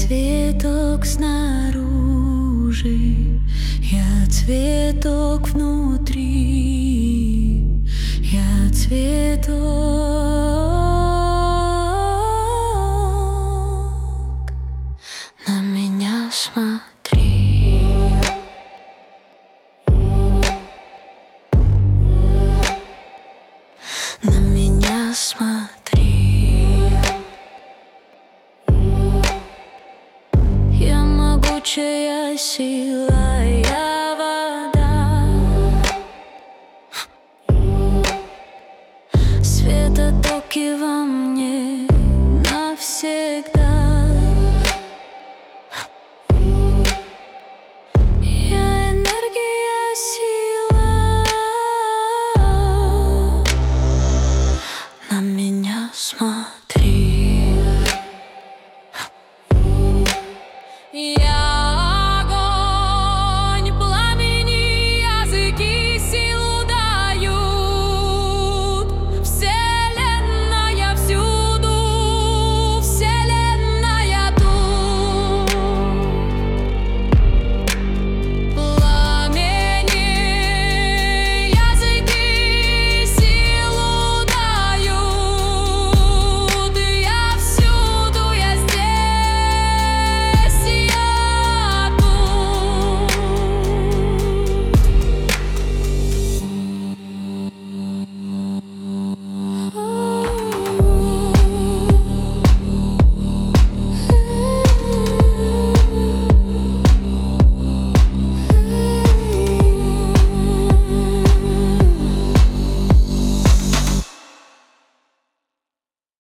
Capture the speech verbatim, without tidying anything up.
цветок снаружи, я цветок внутри, я цветок. На меня смотри. На меня смотри. Я могучая сила, я вода. Светотоки во мне навсегда. Я энергия, сила. На меня смотри.